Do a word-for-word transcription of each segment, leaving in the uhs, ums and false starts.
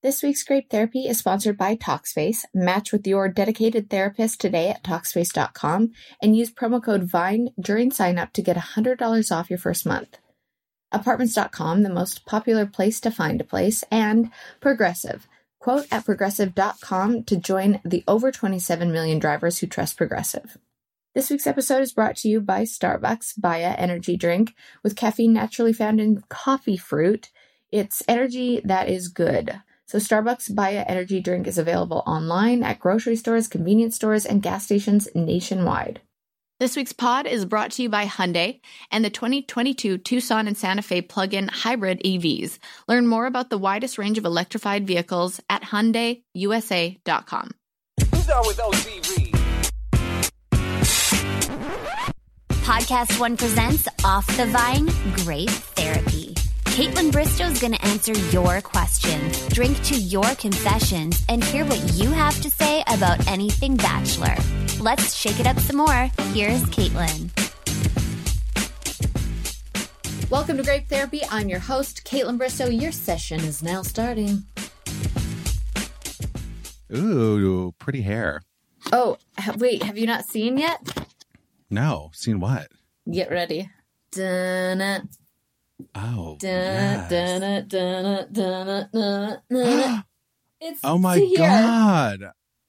This week's Grape Therapy is sponsored by Talkspace. Match with your dedicated therapist today at Talkspace dot com and use promo code VINE during sign-up to get one hundred dollars off your first month. Apartments dot com, the most popular place to find a place, and Progressive. Quote at Progressive dot com to join the over twenty-seven million drivers who trust Progressive. This week's episode is brought to you by Starbucks Baya Energy Drink with caffeine naturally found in coffee fruit. It's energy that is good. So Starbucks Baya Energy Drink is available online at grocery stores, convenience stores, and gas stations nationwide. This week's pod is brought to you by Hyundai and the twenty twenty-two Tucson and Santa Fe plug-in hybrid E Vs. Learn more about the widest range of electrified vehicles at Hyundai U S A dot com. Who's on with O C V? Podcast One presents Off the Vine Grape Therapy. Caitlin Bristow's going to answer your questions, drink to your confessions, and hear what you have to say about anything Bachelor. Let's shake it up some more. Here's Caitlin. Welcome to Grape Therapy. I'm your host, Caitlin Bristow. Your session is now starting. Ooh, pretty hair. Oh, wait, have you not seen yet? No, seen what? Get ready. Dun-na. Oh, Dun, yes. dun, dun, dun, dun, dun. It's Oh my here. God.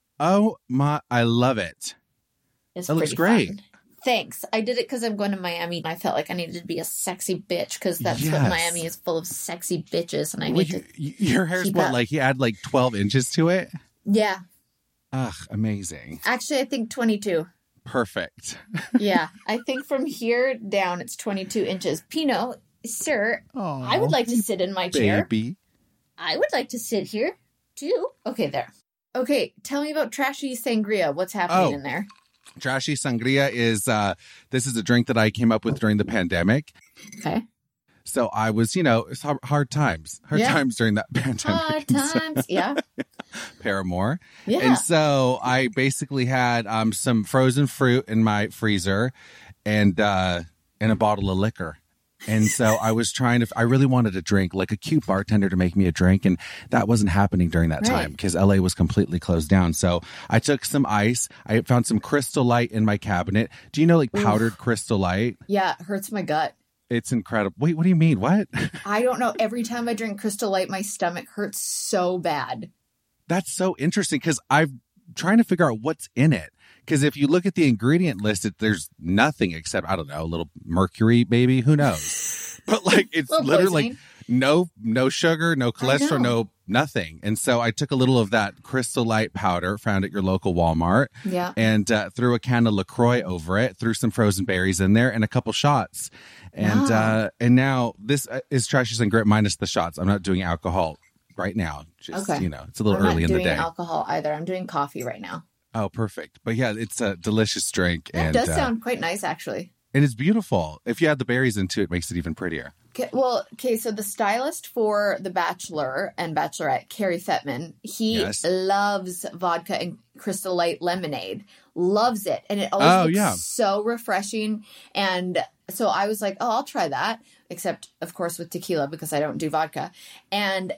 Oh my, I love it. It's That looks pretty great. fun. Thanks. I did it because I'm going to Miami. I felt like I needed to be a sexy bitch because that's what Yes. Miami is, full of sexy bitches, and I Well, need you- to. you- your hair's keep what, up. like you add like twelve inches to it? Yeah, Ugh, amazing. actually, I think twenty-two. Perfect. Yeah, I think from here down it's twenty-two inches. Pino, sir, Oh, I would like to sit in my chair. baby. I would like to sit here too. Okay, there. Okay, tell me about Trashy Sangria. What's happening Oh. in there? Trashy Sangria is, uh, this is a drink that I came up with during the pandemic. Okay. So I was, you know, it's hard, hard times, hard Yeah. times during that pandemic. Hard And so- times. Yeah. Paramore. Yeah. And so I basically had um, some frozen fruit in my freezer and uh, and a bottle of liquor. And so I was trying to, I really wanted a drink, like a cute bartender to make me a drink. And that wasn't happening during that Right. time because L A was completely closed down. So I took some ice. I found some Crystal Light in my cabinet. Do you know like powdered Crystal Light? Yeah, it hurts my gut. It's incredible. Wait, what do you mean? What? I don't know. Every time I drink Crystal Light, my stomach hurts so bad. That's so interesting because I'm trying to figure out what's in it. Because if you look at the ingredient list, it, there's nothing except, I don't know, a little mercury, maybe. Who knows? But like, it's Little literally poisoning. like no, no sugar, no cholesterol, know. no nothing. And so I took a little of that Crystal Light powder found at your local Walmart Yeah. and uh, threw a can of LaCroix over it, threw some frozen berries in there and a couple shots. And Wow. uh, and now this uh, is Trashy Sangria minus the shots. I'm not doing alcohol right now. Just, Okay. you know, it's a little I'm early not in the doing day. alcohol either. I'm doing coffee right now. Oh, perfect. But yeah, it's a delicious drink. That and does uh, sound quite nice, actually. and it's beautiful. If you add the berries into it, it makes it even prettier. Okay, well, okay, so the stylist for The Bachelor and Bachelorette, Carrie Fettman, he Yes. loves vodka and Crystal Light lemonade. Loves it. And it always Oh, looks yeah. so refreshing. And so I was like, oh, I'll try that. Except, of course, with tequila because I don't do vodka. And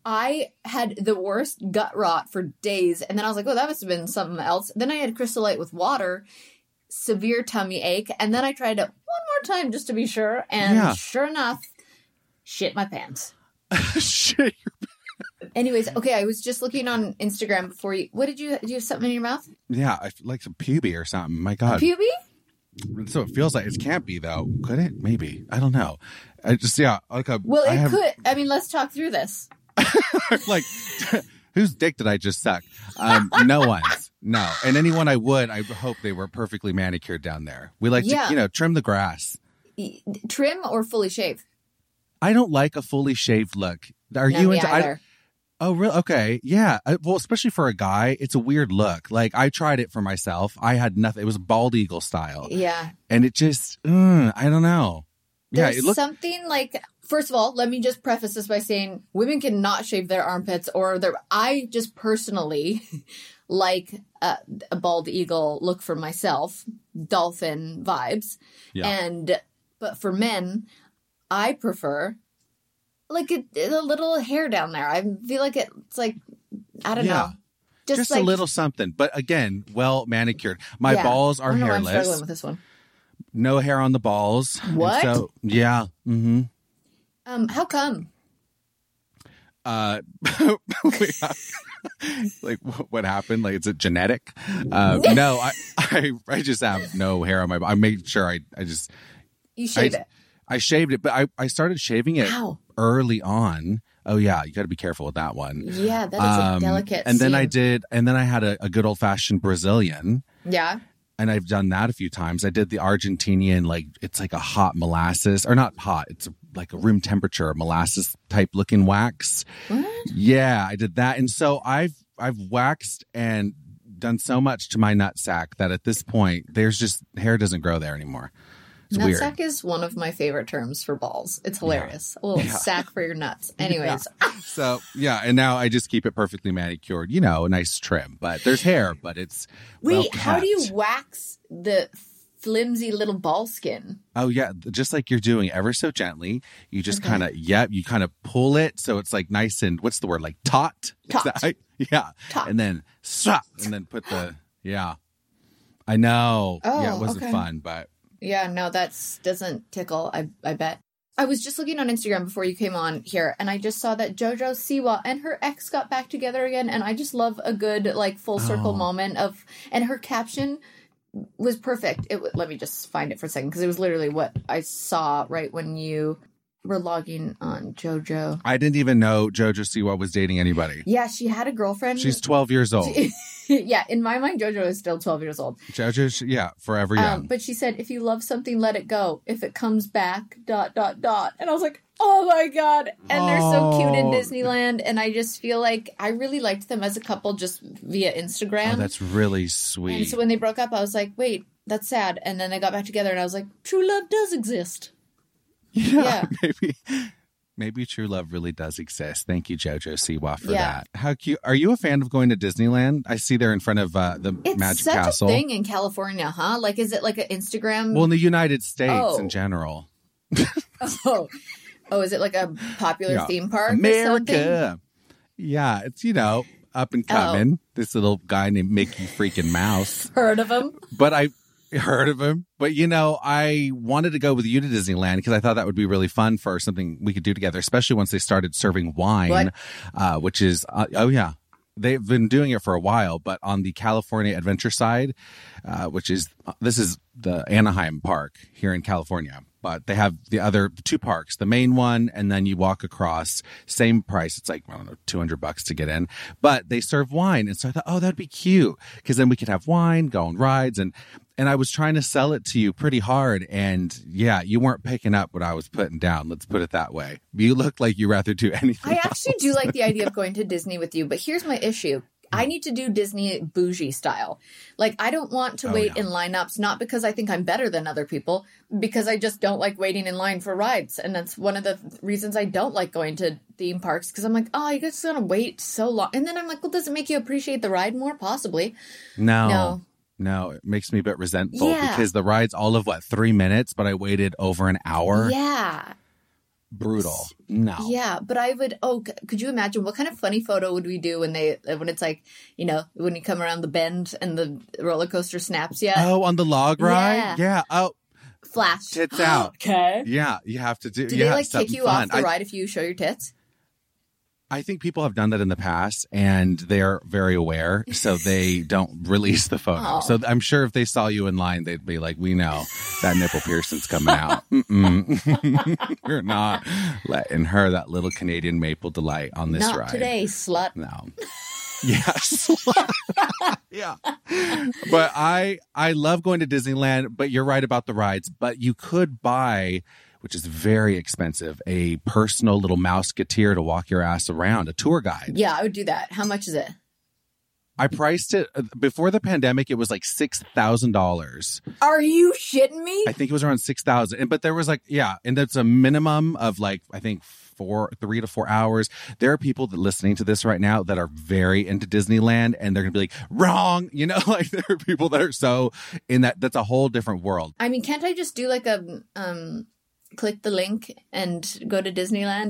I had the worst gut rot for days. And then I was like, oh, that must have been something else. Then I had Crystal Light with water, severe tummy ache. And then I tried it one more time just to be sure. And Yeah. sure enough, shit my pants. Shit. Anyways, okay, I was just looking on Instagram before you. What did you do? You have something in your mouth? Yeah, I feel like some puby or something. My God. Puby? So it feels like it can't be though. Could it? Maybe. I don't know. I just yeah, like a Well, it I have, could. I mean, let's talk through this. like whose dick did I just suck? Um, no one's. No. And anyone I would, I hope they were perfectly manicured down there. We like Yeah. to, you know, trim the grass. E- Trim or fully shave? I don't like a fully shaved look. Are No, you me into I, either. Oh, really? Okay. Yeah. I, well, especially for a guy, it's a weird look. Like, I tried it for myself. I had nothing. It was bald eagle style. Yeah. And it just, uh, I don't know. Yeah. There's It looked, something like, first of all, let me just preface this by saying women cannot shave their armpits or their, I just personally like a, a bald eagle look for myself, dolphin vibes. Yeah. And, but for men, I prefer like a, a little hair down there. I feel like it's like, I don't Yeah. know. Just like, a little something. But again, well manicured. My yeah. balls are I don't know why I'm hairless. struggling with this one. No hair on the balls. And What? So, yeah. Mm-hmm. Um, how come? Uh, like wh- what happened? Like, is it genetic? Uh, no, I, I, I just have no hair on my. I made sure I, I just, You shave I, it. I shaved it, but I, I started shaving it How? early on. Oh yeah, you got to be careful with that one. Yeah, that is Um, a delicate. and then I scene. did, and then I had a, a good old fashioned Brazilian. Yeah. And I've done that a few times. I did the Argentinian, like it's like a hot molasses, or not hot. It's like a room temperature molasses type looking wax. What? Yeah, I did that. And so I've I've waxed and done so much to my nut sack that at this point, there's just hair doesn't grow there anymore. It's weird. Nutsack is one of my favorite terms for balls. It's hilarious. A little Yeah. sack for your nuts. Anyways, So yeah, and now I just keep it perfectly manicured. You know, a nice trim, but there's hair, but it's wait, well how do you kept. wax the flimsy little ball skin? Oh yeah, just like you're doing ever so gently. You just Okay. kind of yep, you kind of pull it so it's like nice and what's the word like taut? Is Taut. that right? Yeah, Taut. and then swap, and then put the yeah. I know. Oh, yeah, it wasn't okay. fun, but Yeah, no, that doesn't tickle, I I bet. I was just looking on Instagram before you came on here, and I just saw that JoJo Siwa and her ex got back together again, and I just love a good, like, full circle Oh. moment of, and her caption was perfect. It w- Let me just find it for a second, because it was literally what I saw right when you were logging on JoJo. I didn't even know JoJo Siwa was dating anybody. Yeah, she had a girlfriend. She's twelve years old. Yeah, in my mind, JoJo is still twelve years old. JoJo, yeah, forever young. Um, but she said, if you love something, let it go. If it comes back, dot, dot, dot. And I was like, oh my God. And they're so cute in Oh. Disneyland. And I just feel like I really liked them as a couple just via Instagram. Oh, that's really sweet. and so when they broke up, I was like, wait, that's sad. And then they got back together and I was like, true love does exist. yeah, yeah. maybe. Maybe true love really does exist. Thank you, JoJo Siwa, for Yeah. that. How cute. Are you a fan of going to Disneyland? I see they're in front of uh, the It's Magic such Castle. a thing in California, huh? Like, is it like an Instagram? Well, in the United States Oh. in general. oh. oh, is it like a popular Yeah. theme park? Or something? America. Yeah, it's, you know, up and Oh. coming. This little guy named Mickey freaking Mouse. Heard of them? But I heard of him. But, you know, I wanted to go with you to Disneyland because I thought that would be really fun for something we could do together, especially once they started serving wine, What? uh, which is, uh, oh, yeah. They've been doing it for a while, but on the California Adventure side, uh, which is, this is the Anaheim Park here in California. But they have the other two parks, the main one, and then you walk across, same price. It's like, I don't know, two hundred bucks to get in. But they serve wine. And so I thought, oh, that'd be cute. Because then we could have wine, go on rides. And, and I was trying to sell it to you pretty hard. And yeah, you weren't picking up what I was putting down. Let's put it that way. You looked like you rather do anything I actually else. do like the idea of going to Disney with you, but here's my issue. I need to do Disney bougie style. Like, I don't want to Oh, wait yeah. in lineups, not because I think I'm better than other people, because I just don't like waiting in line for rides. And that's one of the reasons I don't like going to theme parks, because I'm like, oh, you guys gotta wait so long. And then I'm like, well, does it make you appreciate the ride more? Possibly. No. No. No, it makes me a bit resentful Yeah. because the ride's all of what, three minutes, but I waited over an hour. Yeah. Brutal. No. Yeah, but I would. Oh, c- could you imagine what kind of funny photo would we do when they when it's like, you know, when you come around the bend and the roller coaster snaps you? Oh, on the log ride? Yeah. Yeah. Oh, Flash tits out. Okay. Yeah, you have to do. Do yeah, they like kick something you fun. off the I, ride if you show your tits? I think people have done that in the past, and they're very aware, so they don't release the photo. Oh. So I'm sure if they saw you in line, they'd be like, "We know that nipple piercing's coming out. Mm-mm. We're not letting her, that little Canadian maple delight, on this Not ride." today, slut. No. Yes. Yeah. But I I love going to Disneyland, but you're right about the rides. But you could buy, which is very expensive, a personal little mouseketeer to walk your ass around, a tour guide. Yeah, I would do that. How much is it? I priced it before the pandemic. It was like six thousand dollars. Are you shitting me? I think it was around six thousand. But there was like, yeah, and that's a minimum of like, I think four, three to four hours. There are people that listening to this right now that are very into Disneyland, and they're gonna be like, wrong. You know, like there are people that are so in that. That's a whole different world. I mean, can't I just do like a um, click the link and go to Disneyland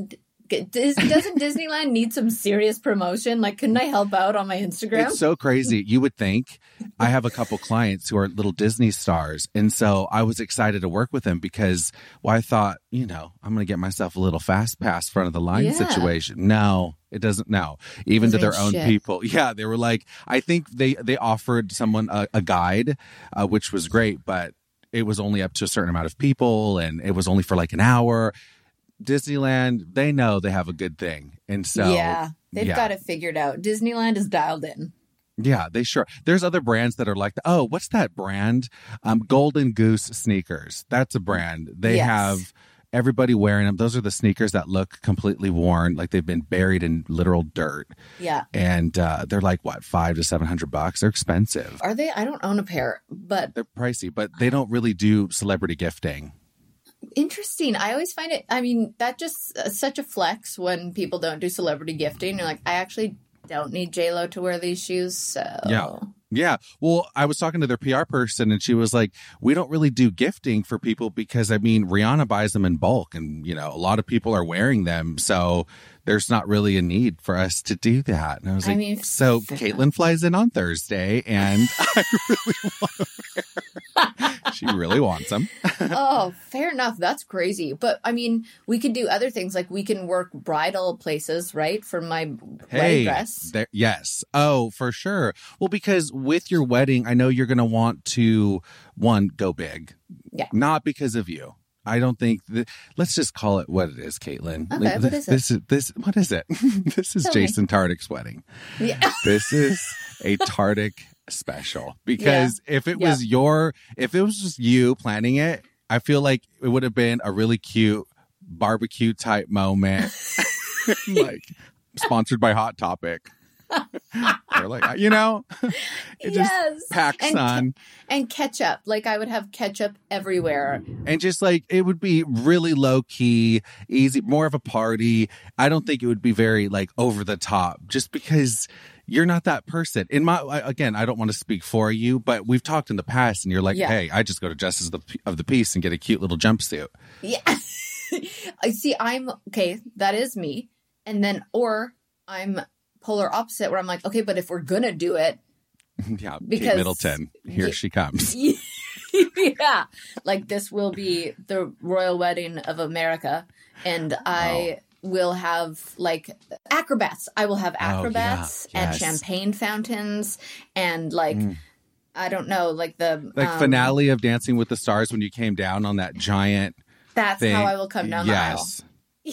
Does, doesn't Disneyland need some serious promotion? Like, couldn't I help out on my Instagram? It's so crazy. You would think. I have a couple clients who are little Disney stars. And so I was excited to work with them because, well, I thought, you know, I'm going to get myself a little fast pass front of the line Yeah. situation. No, it doesn't. No, even Those to their ain't own shit. people. Yeah. They were like, I think they, they offered someone a, a guide, uh, which was great, but it was only up to a certain amount of people and it was only for like an hour. Disneyland, they know they have a good thing. And so, yeah, they've yeah. got it figured out. Disneyland is dialed in. Yeah, they sure. There's other brands that are like, oh, what's that brand? Um, Golden Goose sneakers. That's a brand. They Yes. have everybody wearing them. Those are the sneakers that look completely worn, like they've been buried in literal dirt. Yeah. And uh, they're like, what, five to seven hundred bucks? They're expensive. Are they? I don't own a pair, but They're pricey, but they don't really do celebrity gifting. interesting. I always find it, I mean, that just uh, such a flex when people don't do celebrity gifting. You're like, I actually don't need J-Lo to wear these shoes, so. Yeah. Yeah. Well, I was talking to their P R person and she was like, we don't really do gifting for people because, I mean, Rihanna buys them in bulk and, you know, a lot of people are wearing them. So there's not really a need for us to do that. And I was I like, mean, so fair. Caitlin flies in on Thursday and I really want to wear her. She really wants them. Oh, fair enough. That's crazy. But I mean, we could do other things. Like we can work bridal places, right? For my Hey, wedding dress. there, yes. Oh, for sure. Well, because with your wedding, I know you're going to want to, one, go big. Yeah. Not because of you. I don't think that, let's just call it what it is, Caitlin. Okay, Like, what is it? this is this what is it? This is Tell me. Jason Tartick's wedding. Yeah. This is a Tartick special. Because if it Yeah. was your if it was just you planning it, I feel like it would have been a really cute barbecue type moment. Like sponsored by Hot Topic. Or like, you know, it just Yes. packs And on. And ketchup. Like I would have ketchup everywhere. And just like it would be really low key, easy, more of a party. I don't think it would be very like over the top just because you're not that person. In my I- again, I don't want to speak for you, but we've talked in the past and you're like, Yeah. hey, I just go to Justice of the, of the Peace and get a cute little jumpsuit. Yeah. I see. I'm okay. That is me. And then, or I'm polar opposite where I'm like, okay, but if we're going to do it, Yeah, Because- Kate Middleton, here Yeah. she comes. yeah, like this will be the royal wedding of America. And I will have like acrobats. I will have acrobats yeah. and Yes. champagne fountains and like, I don't know, like the Like um, finale of Dancing with the Stars when you came down on that giant That's thing. how I will come down the aisle. yes.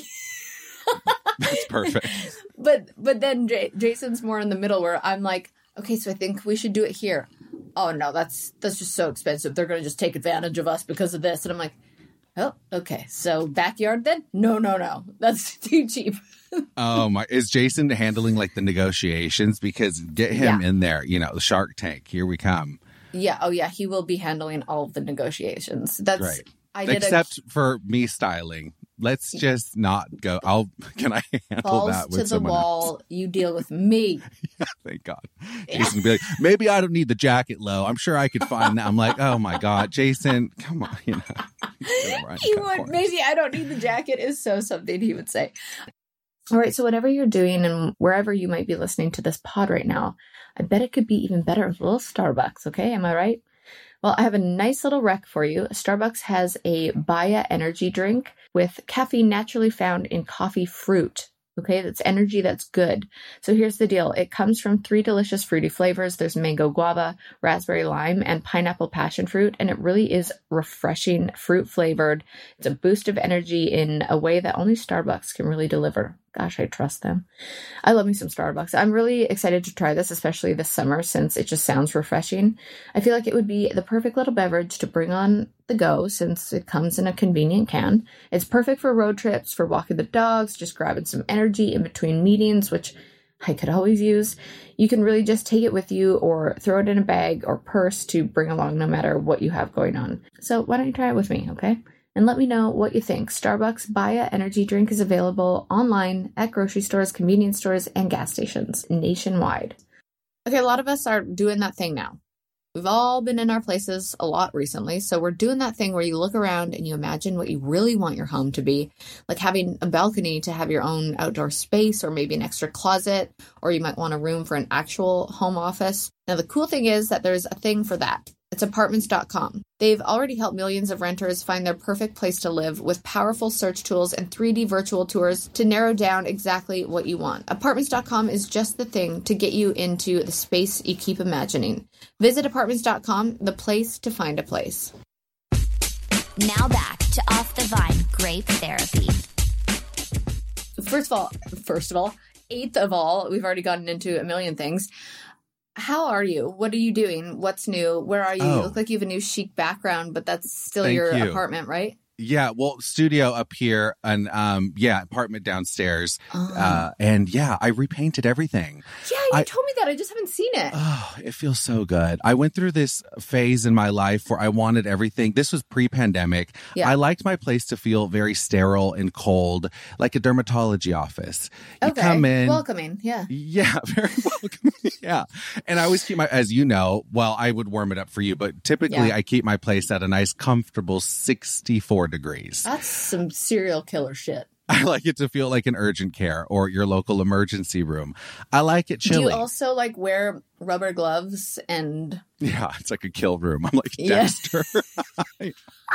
That's perfect. But but then J- Jason's more in the middle where I'm like, okay, so I think we should do it here. Oh no, that's that's just so expensive. They're going to just take advantage of us because of this. And I'm like, oh, okay. So backyard then? No, no, no. That's too cheap. Oh my! Is Jason handling like the negotiations? Because get him Yeah. in there. You know, the Shark Tank. Here we come. Yeah. Oh yeah. He will be handling all of the negotiations. That's Right. I did Except for me styling. Let's just not go. I'll. Can I a handle balls that to with the someone wall. You deal with me. else? Thank God. Jason will be like, maybe I don't need the jacket low. I'm sure I could find that. I'm like, oh my God, Jason, come on. You know, he's gonna run He cut would. corners. Maybe I don't need the jacket is so something he would say. All right. So whatever you're doing and wherever you might be listening to this pod right now, I bet it could be even better with a little Starbucks. Okay. Am I right? Well, I have a nice little rec for you. Starbucks has a Baya energy drink with caffeine naturally found in coffee fruit. Okay, that's energy that's good. So here's the deal. It comes from three delicious fruity flavors. There's mango guava, raspberry lime, and pineapple passion fruit. And it really is refreshing, fruit flavored. It's a boost of energy in a way that only Starbucks can really deliver. Gosh, I trust them. I love me some Starbucks. I'm really excited to try this, especially this summer, since it just sounds refreshing. I feel like it would be the perfect little beverage to bring on the go since it comes in a convenient can. It's perfect for road trips, for walking the dogs, just grabbing some energy in between meetings, which I could always use. You can really just take it with you or throw it in a bag or purse to bring along no matter what you have going on. So why don't you try it with me, okay? And let me know what you think. Starbucks Baya energy drink is available online at grocery stores, convenience stores, and gas stations nationwide. Okay, a lot of us are doing that thing now. We've all been in our places a lot recently, so we're doing that thing where you look around and you imagine what you really want your home to be, like having a balcony to have your own outdoor space, or maybe an extra closet, or you might want a room for an actual home office. Now, the cool thing is that there's a thing for that. It's apartments dot com. They've already helped millions of renters find their perfect place to live with powerful search tools and three D virtual tours to narrow down exactly what you want. apartments dot com is just the thing to get you into the space you keep imagining. Visit apartments dot com, the place to find a place. Now back to Off the Vine Grape Therapy. First of all, first of all, eighth of all, we've already gotten into a million things. How are you? What are you doing? What's new? Where are you? Oh. You look like you have a new chic background, but that's still Thank your you. apartment, right? Yeah, well, studio up here and um, yeah, apartment downstairs. Oh. Uh, and yeah, I repainted everything. Yeah, you I- told me that. I just haven't seen it. Oh, it feels so good. I went through this phase in my life where I wanted everything. This was pre-pandemic. Yeah. I liked my place to feel very sterile and cold, like a dermatology office. You Okay. come in. Welcoming. Yeah. Yeah, very welcome. Yeah. And I always keep my, as you know, well, I would warm it up for you, but typically Yeah. I keep my place at a nice, comfortable sixty-four degrees. That's some serial killer shit. I like it to feel like an urgent care or your local emergency room. I like it chilly. Do you also like wear rubber gloves and Yeah, it's like a kill room. I'm like Yeah. Dexter. I,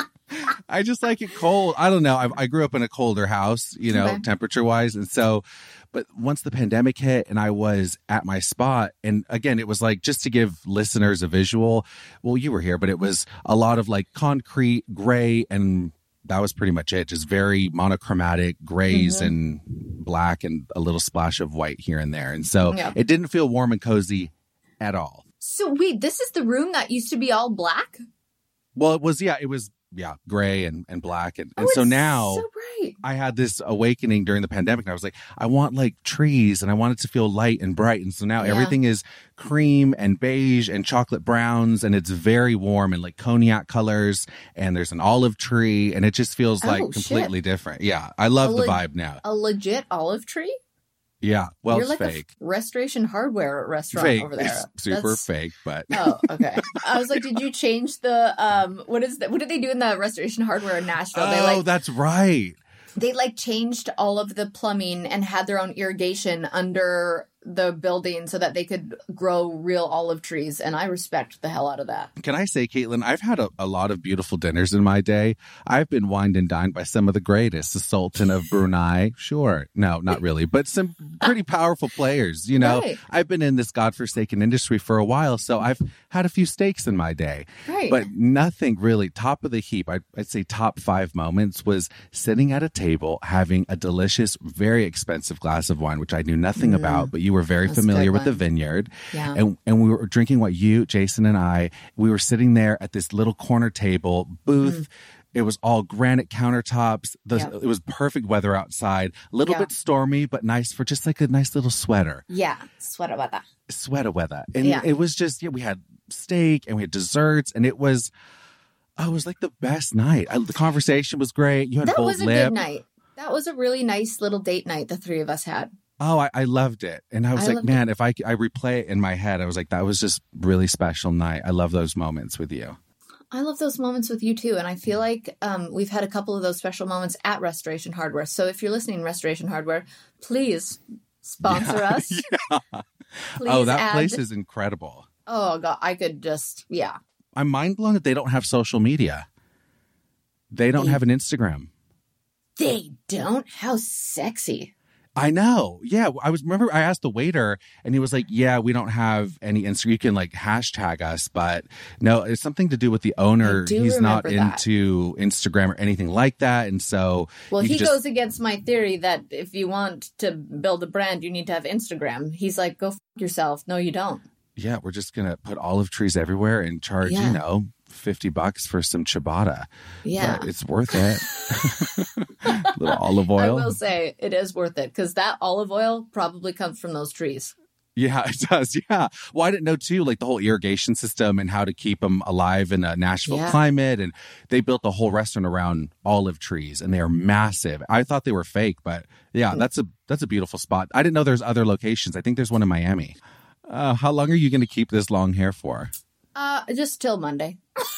I just like it cold. I don't know. I, I grew up in a colder house, you know, Okay. temperature wise. And so, but once the pandemic hit and I was at my spot, and again, it was like, just to give listeners a visual, well, you were here, but it was a lot of like concrete, gray, and that was pretty much it. Just very monochromatic grays Mhm. and black and a little splash of white here and there. And so Yeah. it didn't feel warm and cozy at all. So wait, this is the room that used to be all black? Well, it was, yeah, it was, yeah, gray and, and black. And, and Oh, so it's now so bright. I had this awakening during the pandemic. And I was like, I want like trees and I want it to feel light and bright. And so now Yeah. everything is cream and beige and chocolate browns. And it's very warm and like cognac colors. And there's an olive tree. And it just feels like Oh, completely shit. different. Yeah. I love A the leg- vibe now. A legit olive tree? Yeah. Well, You're it's like a fake. f- Restoration Hardware restaurant Fake. over there. It's super That's- fake, but Oh, okay. I was like, did you change the um? What is that? What did they do in the Restoration Hardware in Nashville? They oh, like that's right. they like changed all of the plumbing and had their own irrigation under the building so that they could grow real olive trees. And I respect the hell out of that. Can I say, Caitlin, I've had a, a lot of beautiful dinners in my day. I've been wined and dined by some of the greatest. The Sultan of Brunei. Sure. No, not really. But some pretty powerful players, you know. Right. I've been in this godforsaken industry for a while, so I've had a few steaks in my day. Right. But nothing really top of the heap. I'd, I'd say top five moments was sitting at a table having a delicious, very expensive glass of wine, which I knew nothing about, but you were very That's familiar good with the wine. vineyard. Yeah. And and we were drinking what you, Jason, and I, we were sitting there at this little corner table booth. It was all granite countertops. The, Yeah. It was perfect weather outside. A little Yeah. bit stormy, but nice for just like a nice little sweater. Yeah. Sweater weather. Sweater weather. And Yeah. it was just, yeah, we had steak and we had desserts, and it was, oh, it was like the best night. I, the conversation was great. You had That gold was a lip. good night. That was a really nice little date night the three of us had. Oh, I, I loved it. And I was I like, loved man, if I, I replay it in my head, I was like, that was just really special night. I love those moments with you. I love those moments with you too. And I feel like um, we've had a couple of those special moments at Restoration Hardware. So if you're listening, Restoration Hardware, please sponsor us. Please oh, that add- place is incredible. Oh, God. I could just, yeah. I'm mind blown that they don't have social media. They don't They- have an Instagram. They don't? How sexy. I know. Yeah. I was, remember I asked the waiter and he was like, yeah, we don't have any Instagram. You can like hashtag us, but no, it's something to do with the owner. I do He's not remember that. into Instagram or anything like that. And so, Well, you he could just- goes against my theory that if you want to build a brand, you need to have Instagram. He's like, go f- yourself. No, you don't. yeah, we're just going to put olive trees everywhere and charge, Yeah. you know, fifty bucks for some ciabatta. Yeah. But it's worth it. Little olive I oil. will say it is worth it because that olive oil probably comes from those trees. Yeah, it does. Yeah. Well, I didn't know too, like the whole irrigation system and how to keep them alive in a Nashville Yeah. climate. And they built the whole restaurant around olive trees, and they are massive. I thought they were fake, but yeah, that's a that's a beautiful spot. I didn't know there's other locations. I think there's one in Miami. Uh, how long are you going to keep this long hair for? Uh, just till Monday.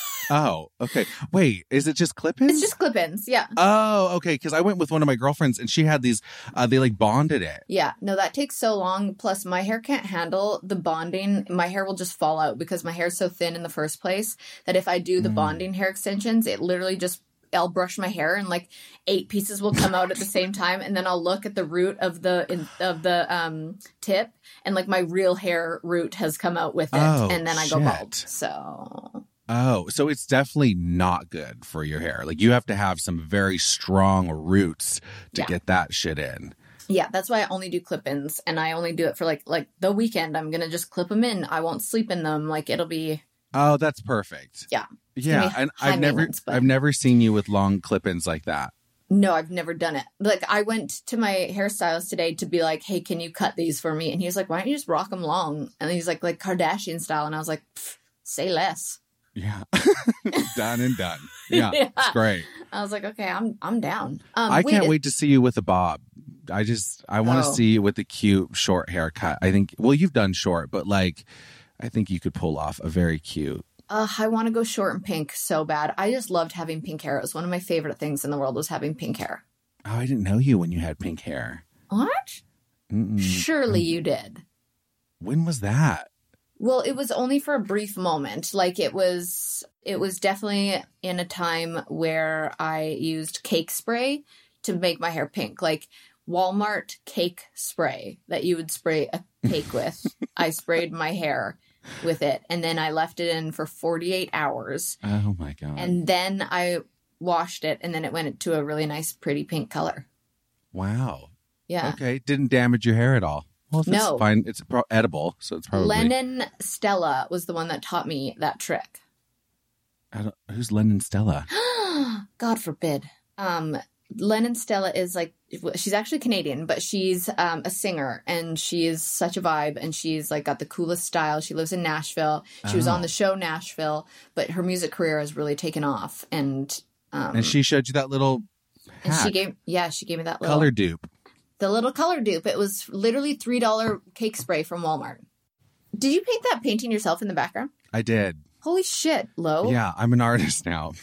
Oh, okay. Wait, is it just clip-ins? It's just clip-ins, yeah. Oh, okay. Because I went with one of my girlfriends and she had these, uh, they like bonded it. Yeah, no, that takes so long. Plus, my hair can't handle the bonding. My hair will just fall out because my hair is so thin in the first place that if I do the mm. bonding hair extensions, it literally just, I'll brush my hair and like eight pieces will come out at the same time. And then I'll look at the root of the, in, of the um, tip and like my real hair root has come out with it. Oh, and then I shit. go bald. So... Oh, so it's definitely not good for your hair. Like you have to have some very strong roots to yeah. get that shit in. Yeah, that's why I only do clip-ins and I only do it for like like the weekend. I'm going to just clip them in. I won't sleep in them. Like it'll be Oh, that's perfect. Yeah. Yeah, and I've never but... I've never seen you with long clip-ins like that. No, I've never done it. Like I went to my hairstylist today to be like, "Hey, can you cut these for me?" And he was like, "Why don't you just rock them long?" And he's like like Kardashian style and I was like, "Say less." Yeah. Done and done. Yeah, yeah. It's great. I was like, okay, I'm I'm down. Um, I wait, can't wait to see you with a bob. I just, I want to oh. see you with a cute short haircut. I think, well, you've done short, but like, I think you could pull off a very cute. Uh, I want to go short and pink so bad. I just loved having pink hair. It was one of my favorite things in the world was having pink hair. Oh, I didn't know you when you had pink hair. What? Mm-mm. Surely you did. When was that? Well, it was only for a brief moment. Like it was, it was definitely in a time where I used cake spray to make my hair pink. Like Walmart cake spray that you would spray a cake with. I sprayed my hair with it and then I left it in for forty-eight hours. Oh my God. And then I washed it and then it went to a really nice, pretty pink color. Wow. Yeah. Okay. Didn't damage your hair at all. Well, if no. It's fine. It's pro- edible, so it's probably... Lennon Stella was the one that taught me that trick. I don't... Who's Lennon Stella? God forbid. Um, Lennon Stella is like... She's actually Canadian, but she's um, a singer, and she is such a vibe, and she's like got the coolest style. She lives in Nashville. She oh. was on the show Nashville, but her music career has really taken off. And um, and she showed you that little hack. And she gave... Yeah, she gave me that little... Color dupe. The little color dupe. It was literally three dollars cake spray from Walmart. Did you paint that painting yourself in the background? I did. Holy shit, Lo. Yeah, I'm an artist now.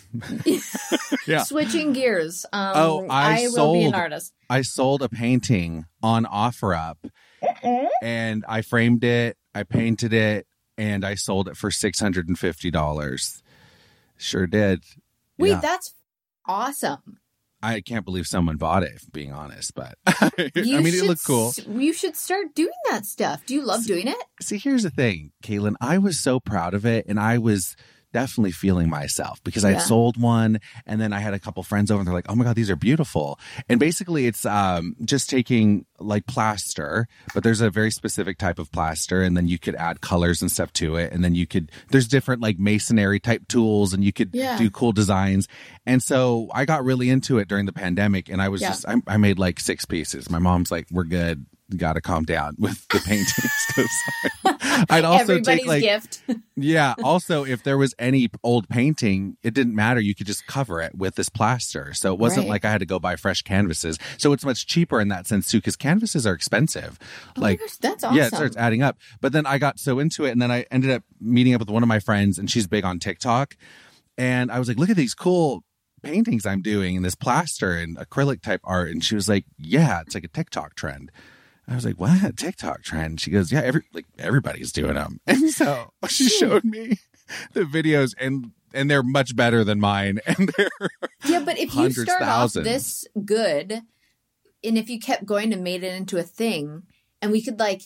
Yeah. Switching gears. Um, oh, I, I sold, will be an artist. I sold a painting on OfferUp, uh-uh. and I framed it, I painted it, and I sold it for six hundred fifty dollars. Sure did. Wait, yeah. That's awesome. I can't believe someone bought it, if being honest, but I mean, it looked cool. You should start doing that stuff. Do you love doing it? See, here's the thing, Caitlin. I was so proud of it, and I was definitely feeling myself because I yeah. had sold one, and then I had a couple friends over, and they're like, "Oh my God, these are beautiful!" And basically, it's um, just taking like plaster, but there's a very specific type of plaster, and then you could add colors and stuff to it, and then you could there's different like masonry type tools, and you could yeah. do cool designs. And so I got really into it during the pandemic, and I was yeah. just I, I made like six pieces. My mom's like, "We're good. You got to calm down with the paintings." I'd also Everybody's take like gift. Yeah. Also, if there was any old painting, it didn't matter. You could just cover it with this plaster. So it wasn't right. like I had to go buy fresh canvases. So it's much cheaper in that sense too, because canvases are expensive. Oh like my gosh, that's awesome. Yeah, it starts adding up. But then I got so into it, and then I ended up meeting up with one of my friends, and she's big on TikTok. And I was like, "Look at these cool paintings I'm doing in this plaster and acrylic type art." And she was like, "Yeah, it's like a TikTok trend." I was like, "What? TikTok trend?" She goes, "Yeah, every like everybody's doing them." And so she showed me the videos, and and they're much better than mine. And they're yeah, but if you start thousands. off this good, and if you kept going and made it into a thing, and we could like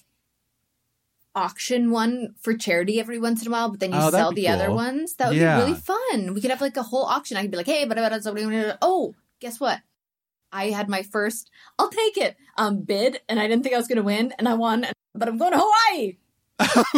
auction one for charity every once in a while, but then you oh, sell the cool. other ones, that would yeah. be really fun. We could have like a whole auction. I could be like, "Hey, but oh, guess what? I had my first, I'll take it, um, bid, and I didn't think I was going to win, and I won, but I'm going to Hawaii." Oh,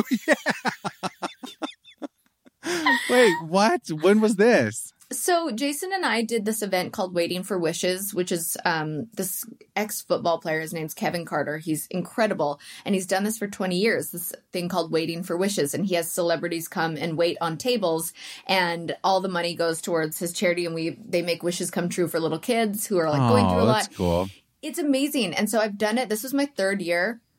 yeah. Wait, what? When was this? So Jason and I did this event called Waiting for Wishes, which is um, this ex-football player. His name's Kevin Carter. He's incredible. And he's done this for twenty years, this thing called Waiting for Wishes. And he has celebrities come and wait on tables. And all the money goes towards his charity. And we they make wishes come true for little kids who are like oh, going through a lot. That's cool. It's amazing. And so I've done it. This was my third year.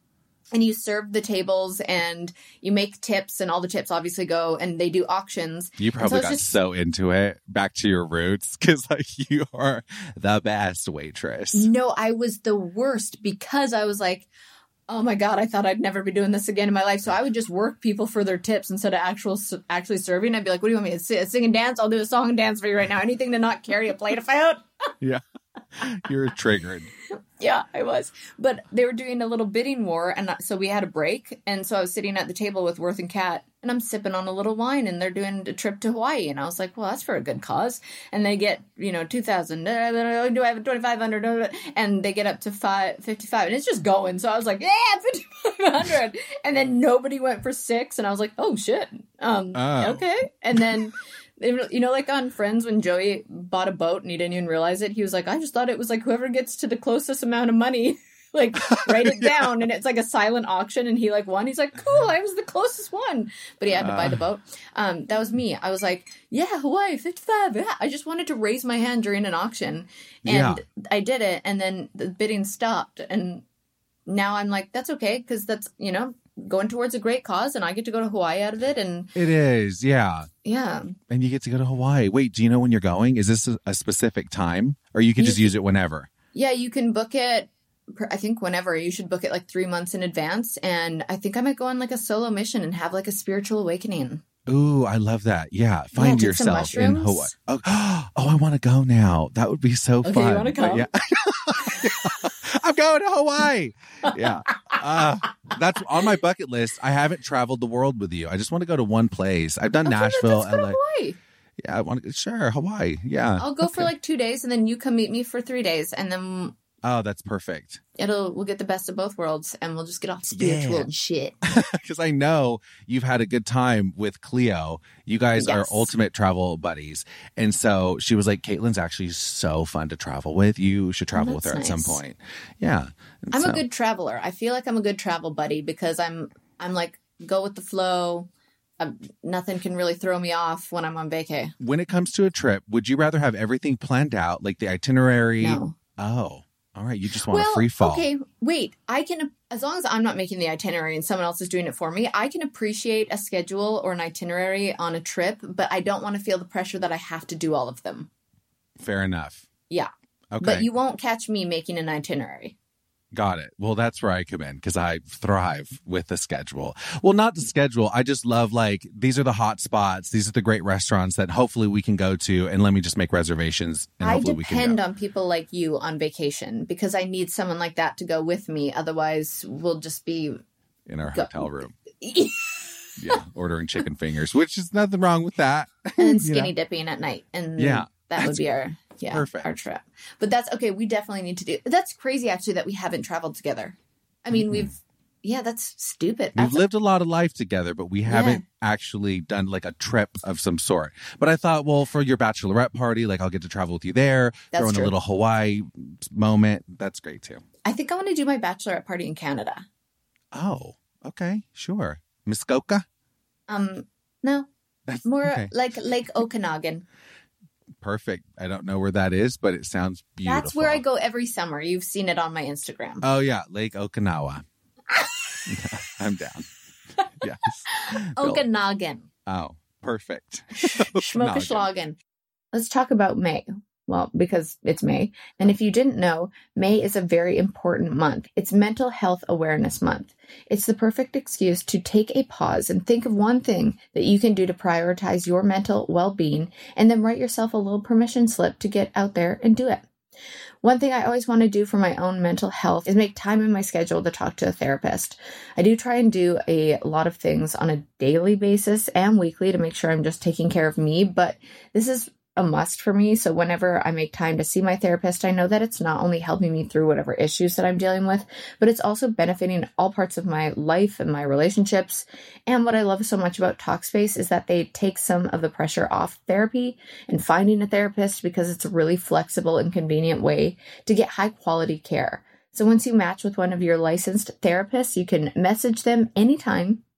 And you serve the tables and you make tips, and all the tips obviously go, and they do auctions. You probably so got just, so into it, back to your roots, because like you are the best waitress. No, I was the worst because I was like, oh my God, I thought I'd never be doing this again in my life. So I would just work people for their tips instead of actual actually serving. I'd be like, what do you want me to sing, sing and dance? I'll do a song and dance for you right now. Anything to not carry a plate of food. Yeah. You're triggered. Yeah, I was. But they were doing a little bidding war, and so we had a break. And so I was sitting at the table with Worth and Kat, and I'm sipping on a little wine, and they're doing a trip to Hawaii. And I was like, well, that's for a good cause. And they get, you know, two thousand. Do I have twenty-five hundred? And they get up to five, fifty-five, and it's just going. So I was like, yeah, fifty-five hundred. And then nobody went for six, and I was like, oh, shit. Um, oh. Okay. And then... You know, like on Friends, when Joey bought a boat and he didn't even realize it, he was like, I just thought it was like whoever gets to the closest amount of money, like write it yeah. down. And it's like a silent auction. And he like won. He's like, cool, I was the closest one. But he had to uh, buy the boat. Um, that was me. I was like, yeah, Hawaii, fifty-five. Yeah. I just wanted to raise my hand during an auction. And yeah. I did it. And then the bidding stopped. And now I'm like, that's okay. Because that's, you know, going towards a great cause, and I get to go to Hawaii out of it. And it is, yeah. Yeah. And you get to go to Hawaii. Wait, do you know when you're going? Is this a, a specific time? Or you can just you, use it whenever? Yeah, you can book it, I think whenever. You should book it like three months in advance. And I think I might go on like a solo mission and have like a spiritual awakening. Ooh, I love that. Yeah, find yeah, yourself in Hawaii. Oh, oh, I want to go now. That would be so okay, fun. You want to come? Yeah. I'm going to Hawaii. Yeah. Uh, that's on my bucket list. I haven't traveled the world with you. I just want to go to one place. I've done okay, Nashville. Let's go to Hawaii. Yeah, I want to. Sure, Hawaii. Yeah. I'll go okay. for like two days, and then you come meet me for three days, and then. Oh, that's perfect. It'll we'll get the best of both worlds, and we'll just get off spiritual yeah. and shit. Because I know you've had a good time with Cleo. You guys yes. are ultimate travel buddies, and so she was like, "Caitlin's actually so fun to travel with. You should travel oh, with her nice. at some point." Yeah, and I'm so. a good traveler. I feel like I'm a good travel buddy because I'm I'm like go with the flow. Um, nothing can really throw me off when I'm on vacay. When it comes to a trip, would you rather have everything planned out, like the itinerary? No. Oh. All right, you just want well, a free fall. Okay, wait. I can, as long as I'm not making the itinerary and someone else is doing it for me, I can appreciate a schedule or an itinerary on a trip, but I don't want to feel the pressure that I have to do all of them. Fair enough. Yeah. Okay. But you won't catch me making an itinerary. Got it. Well, that's where I come in because I thrive with the schedule. Well, not the schedule. I just love like, these are the hot spots. These are the great restaurants that hopefully we can go to, and let me just make reservations. And I hopefully we can depend go. on people like you on vacation because I need someone like that to go with me. Otherwise, we'll just be in our go- hotel room. Yeah, ordering chicken fingers, which is nothing wrong with that. And skinny you know? dipping at night. And yeah, that would be our... Yeah, perfect. Our trip. But that's okay. We definitely need to do. That's crazy, actually, that we haven't traveled together. I mean, mm-hmm. we've. Yeah, that's stupid. We've that's lived a lot of life together, but we haven't yeah. actually done like a trip of some sort. But I thought, well, for your bachelorette party, like I'll get to travel with you there, that's throw in true. a little Hawaii moment. That's great too. I think I want to do my bachelorette party in Canada. Oh, okay, sure. Muskoka? Um, no, that's, more okay. like Lake Okanagan. Perfect. I don't know where that is, but it sounds beautiful. That's where I go every summer. You've seen it on my Instagram. Oh, yeah. Lake Okinawa. I'm down. Yes. Okanagan. Oh, perfect. Schmokaschlagen. Let's talk about May. Well, because it's May. And if you didn't know, May is a very important month. It's Mental Health Awareness Month. It's the perfect excuse to take a pause and think of one thing that you can do to prioritize your mental well-being, and then write yourself a little permission slip to get out there and do it. One thing I always want to do for my own mental health is make time in my schedule to talk to a therapist. I do try and do a lot of things on a daily basis and weekly to make sure I'm just taking care of me, but this is a must for me. So whenever I make time to see my therapist, I know that it's not only helping me through whatever issues that I'm dealing with, but it's also benefiting all parts of my life and my relationships. And what I love so much about Talkspace is that they take some of the pressure off therapy and finding a therapist, because it's a really flexible and convenient way to get high quality care. So once you match with one of your licensed therapists, you can message them anytime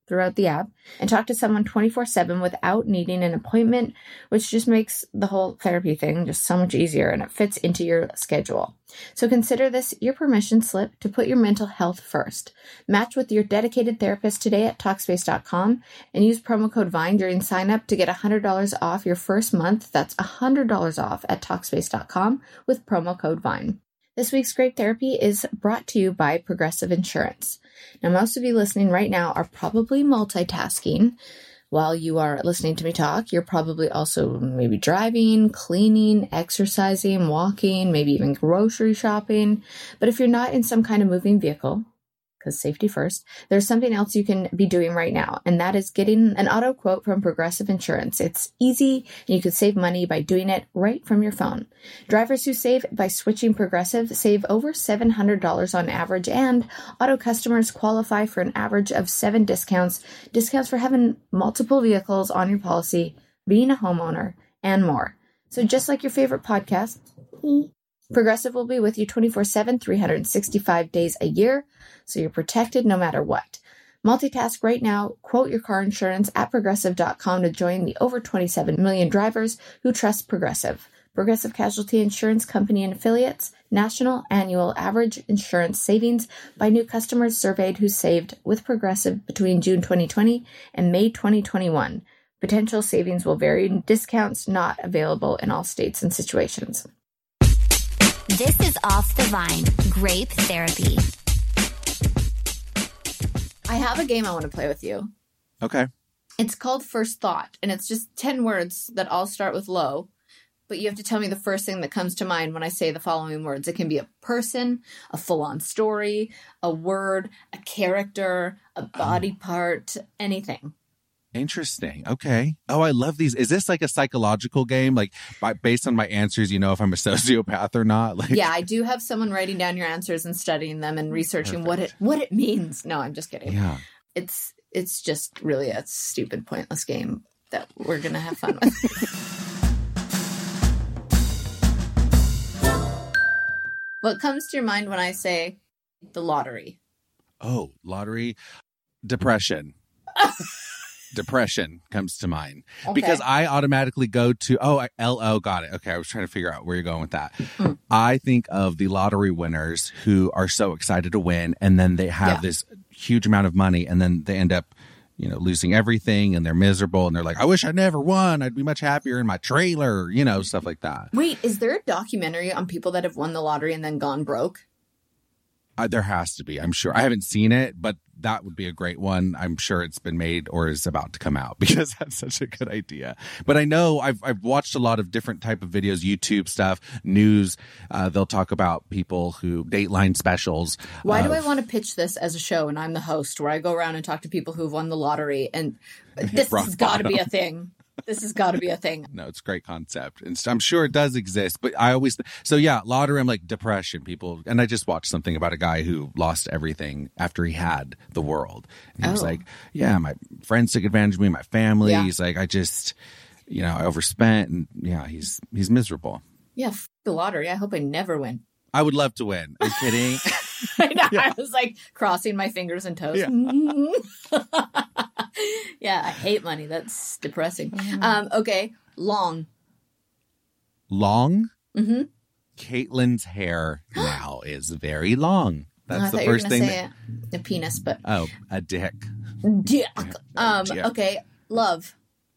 throughout the app and talk to someone twenty-four seven without needing an appointment, which just makes the whole therapy thing just so much easier and it fits into your schedule. So consider this your permission slip to put your mental health first. Match with your dedicated therapist today at Talkspace dot com and use promo code VINE during sign up to get one hundred dollars off your first month. That's one hundred dollars off at Talkspace dot com with promo code VINE. This week's Great Therapy is brought to you by Progressive Insurance. Now, most of you listening right now are probably multitasking. While you are listening to me talk, you're probably also maybe driving, cleaning, exercising, walking, maybe even grocery shopping. But if you're not in some kind of moving vehicle, because safety first, there's something else you can be doing right now, and that is getting an auto quote from Progressive Insurance. It's easy, and you can save money by doing it right from your phone. Drivers who save by switching Progressive save over seven hundred dollars on average, and auto customers qualify for an average of seven discounts, discounts for having multiple vehicles on your policy, being a homeowner, and more. So just like your favorite podcast, Progressive will be with you twenty-four seven, three hundred sixty-five days a year, so you're protected no matter what. Multitask right now. Quote your car insurance at Progressive dot com to join the over twenty-seven million drivers who trust Progressive. Progressive Casualty Insurance Company and Affiliates. National annual average insurance savings by new customers surveyed who saved with Progressive between June twenty twenty and May twenty twenty-one. Potential savings will vary. Discounts not available in all states and situations. This is Off the Vine, Grape Therapy. I have a game I want to play with you. Okay. It's called First Thought, and it's just ten words that all start with low, but you have to tell me the first thing that comes to mind when I say the following words. It can be a person, a full-on story, a word, a character, a body um, part, anything. Interesting. Okay. Oh, I love these. Is this like a psychological game? Like by, based on my answers, you know if I'm a sociopath or not? Like, yeah, I do have someone writing down your answers and studying them and researching perfect. what it what it means. No, I'm just kidding. Yeah. It's it's just really a stupid, pointless game that we're gonna have fun with. What comes to your mind when I say the lottery? Oh, lottery. Depression. Depression comes to mind Okay. because I automatically go to, oh, I, L O, got it. Okay, I was trying to figure out where you're going with that. Mm. I think of the lottery winners who are so excited to win, and then they have yeah. this huge amount of money, and then they end up, you know, losing everything, and they're miserable, and they're like, I wish I never won. I'd be much happier in my trailer, you know, stuff like that. Wait, is there a documentary on people that have won the lottery and then gone broke? Uh, there has to be, I'm sure. I haven't seen it, but that would be a great one. I'm sure it's been made or is about to come out because that's such a good idea. But I know I've I've watched a lot of different type of videos, YouTube stuff, news. Uh, they'll talk about people who Dateline specials. Why of, do I want to pitch this as a show and I'm the host where I go around and talk to people who've won the lottery and this has got to be a thing. This has got to be a thing. No, it's a great concept. And I'm sure it does exist. But I always, so yeah, lottery, I'm like depression, people. And I just watched something about a guy who lost everything after he had the world. And he oh. was like, yeah, my friends took advantage of me, my family. Yeah. He's like, I just, you know, I overspent. And yeah, he's he's miserable. Yeah, f- the lottery. I hope I never win. I would love to win. Are you kidding? I know. Yeah. I was like crossing my fingers and toes. Yeah. Yeah, I hate money. That's depressing. Um, okay, long. Long? Mm-hmm. Caitlin's hair now is very long. That's oh, I the thought first you were thing. Say That... a, a penis, but Oh, a dick. dick. Um, dick. Okay, love.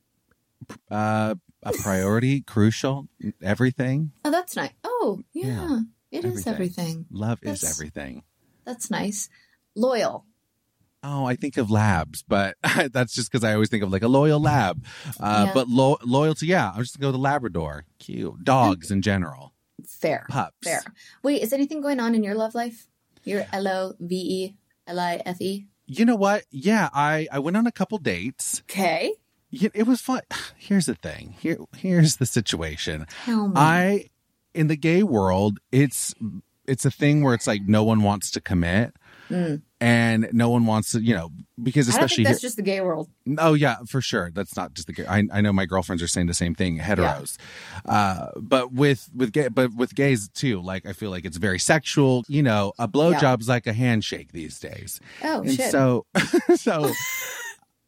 Uh, a priority, crucial, everything. Oh, that's nice. Oh, yeah, Yeah, it everything. is everything. Love That's- is everything. That's nice. Loyal. Oh, I think of labs, but that's just because I always think of like a loyal lab. Uh, Yeah. But lo- loyalty, yeah, I'm just going to go to Labrador. Cute. Dogs in general. Fair. Pups. Fair. Wait, is anything going on in your love life? Your L O V E L I F E? You know what? Yeah, I, I went on a couple dates. Okay. Yeah, it was fun. Here's the thing. Here, here's the situation. Tell me. I, in the gay world, it's it's a thing where it's like no one wants to commit. Mm. And no one wants to, you know, because I don't especially think that's here, just the gay world. oh yeah, for sure. That's not just the gay. I, I know my girlfriends are saying the same thing, heteros. Yeah. Uh, but with with gay, but with gays too. Like I feel like it's very sexual. You know, a blowjob's yeah. like a handshake these days. Oh and shit. So, so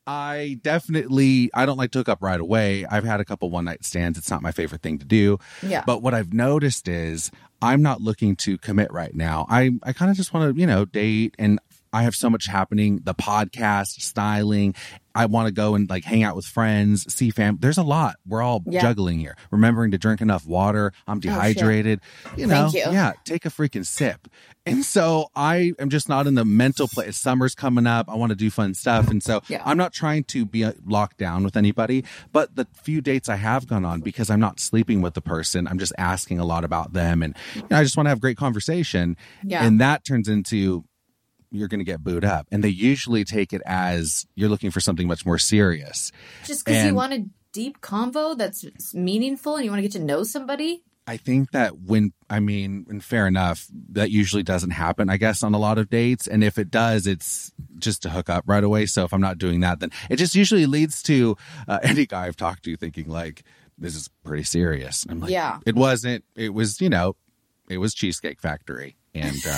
I definitely, I don't like to hook up right away. I've had a couple one night stands. It's not my favorite thing to do. Yeah. But what I've noticed is I'm not looking to commit right now. I, I kind of just want to, you know, date, and I have so much happening. The podcast, styling. I want to go and like hang out with friends, see fam. There's a lot. We're all Yeah. juggling here. Remembering to drink enough water. I'm dehydrated. you know, Thank you. yeah, take a freaking sip. And so I am just not in the mental place. Summer's coming up. I want to do fun stuff. And so Yeah. I'm not trying to be uh, locked down with anybody. But the few dates I have gone on, because I'm not sleeping with the person, I'm just asking a lot about them. And you know, I just want to have great conversation. Yeah. And that turns into, you're going to get booed up. And they usually take it as you're looking for something much more serious. Just because you And- want a deep convo that's meaningful and you want to get to know somebody. I think that when, I mean, and fair enough, that usually doesn't happen, I guess, on a lot of dates. And if it does, it's just to hook up right away. So if I'm not doing that, then it just usually leads to uh, any guy I've talked to thinking like, this is pretty serious. And I'm like, Yeah. it wasn't. It was, you know, it was Cheesecake Factory. And uh,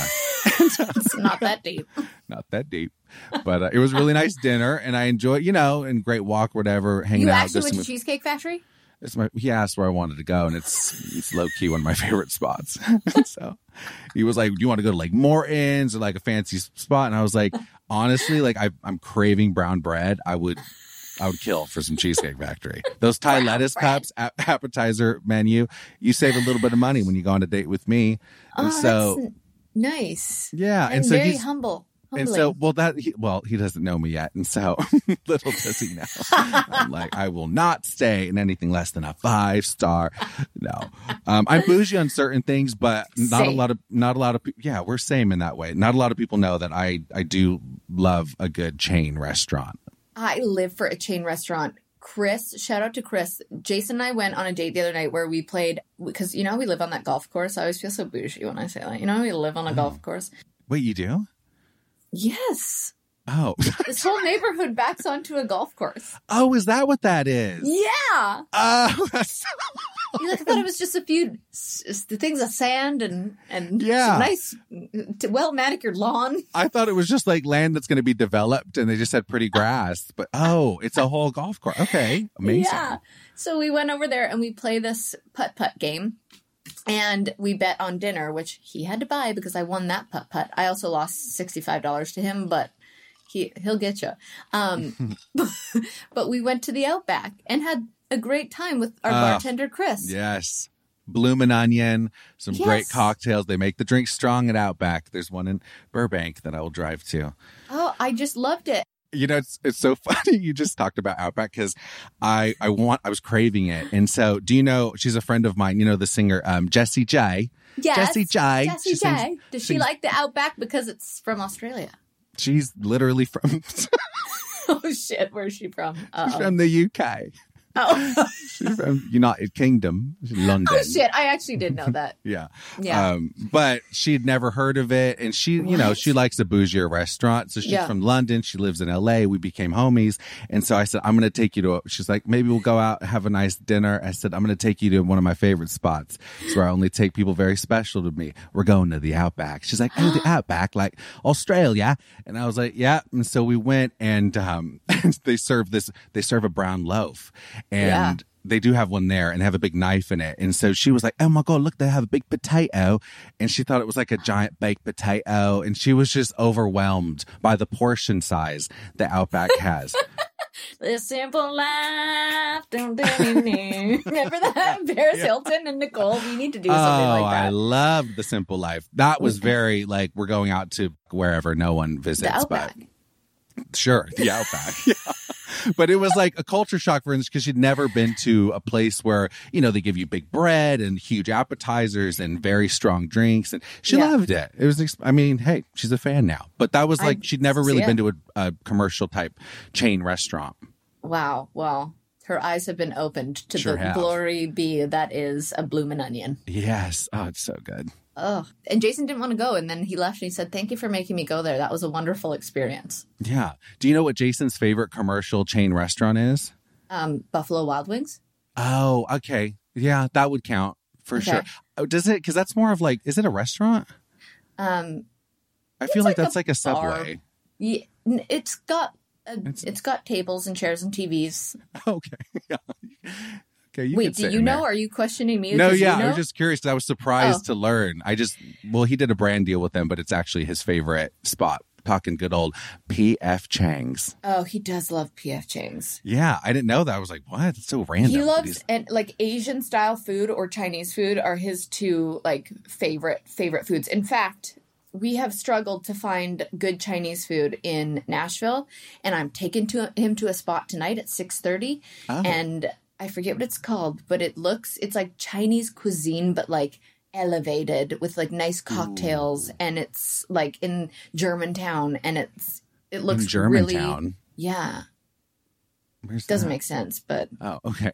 It's not that deep. not that deep. But uh, it was a really nice dinner. And I enjoyed, you know, and great walk, whatever, hanging You out. actually go went to some- Cheesecake Factory? It's my, he asked where I wanted to go, and it's it's low key one of my favorite spots. So he was like, "Do you want to go to like Morton's or like a fancy spot?" And I was like, honestly, like I, I'm craving brown bread. I would I would kill for some Cheesecake Factory. Those Thai lettuce bread. cups, a- appetizer menu. You save a little bit of money when you go on a date with me. And Oh, so that's n- nice. yeah, And, and so very he's humble. and Humbling. so, well, that, he, well, he doesn't know me yet. And so little does he know. I'm like, I will not stay in anything less than a five star. No, um, I'm bougie on certain things, but not a Same. lot of, not a lot of, pe- yeah, we're same in that way. Not a lot of people know that I, I do love a good chain restaurant. I live for a chain restaurant. Chris, shout out to Chris. Jason and I went on a date the other night where we played, because, you know, we live on that golf course. I always feel so bougie when I say that. You know, we live on a golf course. Wait, you do? Yes. Oh, This whole neighborhood backs onto a golf course. oh, is that what that is? Yeah. Oh, that's You like, I thought it was just a few s- s- things of sand and, and Yeah. some nice, well manicured lawn. I thought it was just like land that's going to be developed and they just had pretty grass, but oh, it's a whole golf course. Okay. Amazing. Yeah. So we went over there and we play this putt putt game. And we bet on dinner, which he had to buy because I won that putt putt. I also lost sixty-five dollars to him, but he, he'll get you. Um, but we went to the Outback and had a great time with our Oh, bartender, Chris. Yes. Bloomin' Onion, some great Yes. cocktails. They make the drink strong at Outback. There's one in Burbank that I will drive to. Oh, I just loved it. You know, it's it's so funny you just talked about Outback because I I want I was craving it. And so, do you know, she's a friend of mine, you know, the singer um, Jessie J. Yes. Jessie J. Jessie She J. sings- Does she sings- like the Outback because it's from Australia? She's literally from Oh, shit. Where's she from? Uh-oh. from the U K. Oh. She's from United Kingdom, London. Oh, shit. I actually did know that. Yeah. Yeah. Um, but she'd never heard of it. And she, you know, What? she likes a bougier restaurant. So she's Yeah. from London. She lives in L A. We became homies. And so I said, I'm going to take you to, a, she's like, maybe we'll go out, have a nice dinner. I said, I'm going to take you to one of my favorite spots. It's where I only take people very special to me. We're going to the Outback. She's like, oh, the Outback, like Australia. And I was like, yeah. And so we went and, um, they serve this, they serve a brown loaf and, Yeah. they do have one there and they have a big knife in it. And so she was like, oh my God, look, they have a big potato. And she thought it was like a giant baked potato. And she was just overwhelmed by the portion size that Outback has. The simple life. Dun, dun, dun, dun. Remember that? Paris Hilton and Nicole. We need to do Oh, something like I that. loved the simple life. That was very like, we're going out to wherever no one visits. The Outback. But sure, the Outback. Yeah. But it was like a culture shock for instance because she'd never been to a place where, you know, they give you big bread and huge appetizers and very strong drinks. And she Yeah. loved it. It was, ex- I mean, hey, she's a fan now. But that was I like, she'd never really see it. been to a, a commercial type chain restaurant. Wow. Well, her eyes have been opened to Sure the have. glory be that is a bloomin' onion. Yes. Oh, it's so good. Oh, and Jason didn't want to go, and then he left and he said, "Thank you for making me go there. That was a wonderful experience." Yeah. Do you know what Jason's favorite commercial chain restaurant is? Um, Buffalo Wild Wings. Oh, okay. Yeah, that would count for Okay. sure. Oh, does it? Because that's more of like, is it a restaurant? Um, I feel It's like like that's a like a bar. Subway. yeah, n- it's got Uh, It's- it's got tables and chairs and T Vs. Okay. Yeah. Okay. You Wait, could do sit you in know? there. Are you questioning me? No, 'Cause yeah, you know? I was just curious. I was surprised Oh. to learn. I just, well, he did a brand deal with them, but it's actually his favorite spot. Talking good old P F Chang's. Oh, he does love P F Chang's. Yeah, I didn't know that. I was like, what? It's so random. He But loves he's- and like Asian style food or Chinese food are his two like favorite favorite foods. In fact, we have struggled to find good Chinese food in Nashville, and I'm taking to him to a spot tonight at six thirty, Oh. and I forget what it's called, but it looks it's like Chinese cuisine, but like elevated with like nice cocktails, Ooh. and it's like in Germantown, and it's it looks in Germantown. really yeah. Where's Doesn't that? make sense, but Oh, okay.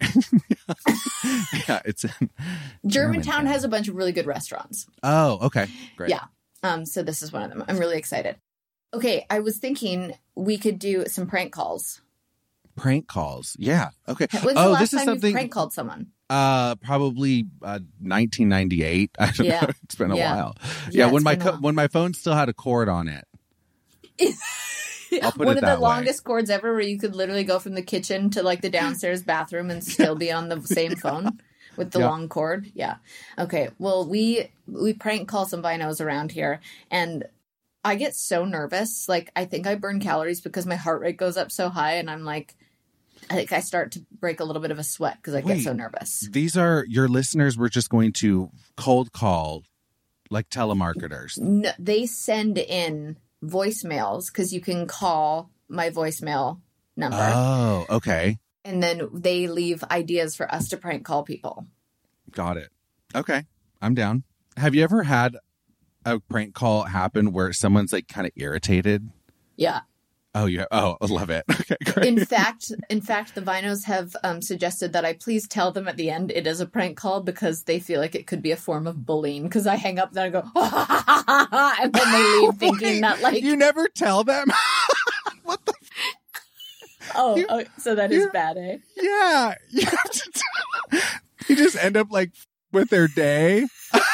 Yeah, it's in Germantown Germantown. has a bunch of really good restaurants. Oh, okay. Great. Yeah. Um, so this is one of them. I'm really excited. Okay, I was thinking we could do some prank calls. Prank calls. Yeah. Okay. When's oh, the last this is time something you prank called someone? uh probably uh nineteen ninety-eight. I don't Yeah. know. It's been a Yeah. while. Yeah, Yeah, when it's my been a co- while. when my phone still had a cord on it. I'll put One it of that the way. longest cords ever, where you could literally go from the kitchen to like the downstairs bathroom and still be on the same phone with the Yeah. long cord. Yeah. Okay. Well, we we prank call some vinos around here, and I get so nervous. Like I think I burn calories because my heart rate goes up so high, and I'm like, I think I start to break a little bit of a sweat because I get Wait. so nervous. These are your listeners were just going to cold call like telemarketers. No, they send in voicemails because you can call my voicemail number, Oh, okay. and then they leave ideas for us to prank call people. Got it. Okay. I'm down. Have you ever had a prank call happen where someone's like kind of irritated? Yeah. Oh, yeah. Oh, I love it. Okay, great. In fact, in fact, the Vinos have um, suggested that I please tell them at the end it is a prank call because they feel like it could be a form of bullying. Because I hang up and I go, ha, ha, ha, ha, ha, and then they leave thinking Wait, that like, you never tell them? What the? oh, you- oh, so that is you- bad, eh? Yeah. You have to tell. You just end up like with their day.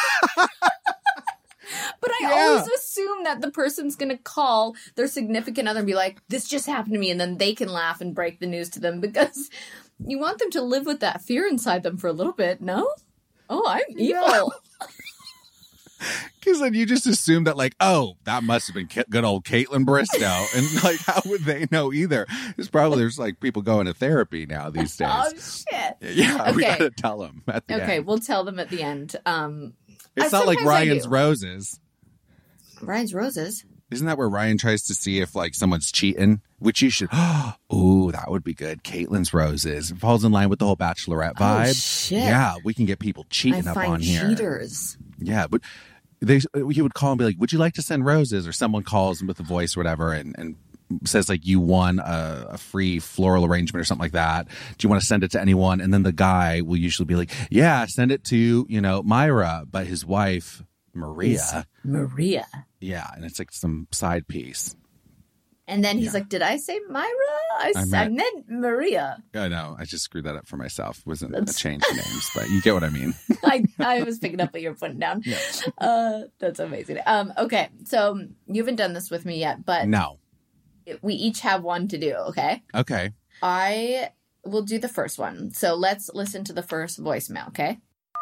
But I Yeah. always assume that the person's going to call their significant other and be like, this just happened to me. And then they can laugh and break the news to them because you want them to live with that fear inside them for a little bit. No? Oh, I'm evil. Because then you just assume that, like, oh, that must have been K- good old Caitlin Bristow. And, like, how would they know either? It's probably, there's, like, people going to therapy now these days. Oh, shit. Yeah, we Okay. got to tell them at the Okay, end. we'll tell them at the end. Um, It's I- not like sometimes I Ryan's do. Roses. Ryan's Roses. Isn't that where Ryan tries to see if, like, someone's cheating? Which you should. Ooh, that would be good. Caitlin's Roses. It falls in line with the whole Bachelorette vibe. Oh, shit. Yeah, we can get people I cheating up find on here. cheaters. Yeah, but they he would call and be like, "Would you like to send roses?" Or someone calls with a voice or whatever, and, and says like, "You won a, a free floral arrangement or something like that. Do you want to send it to anyone?" And then the guy will usually be like, "Yeah, send it to you know Myra," but his wife Maria, Maria. yeah, and it's like some side piece. And then he's Yeah. like, did I say Myra? I, I s- meant- I meant Maria. I know, I just screwed that up for myself. Wasn't a That's- change of names, but you get what I mean. I, I was picking up what you were putting down. Yeah. Uh, that's amazing. Um, okay, so you haven't done this with me yet, but No, we each have one to do, okay? okay, I will do the first one. So let's listen to the first voicemail, okay?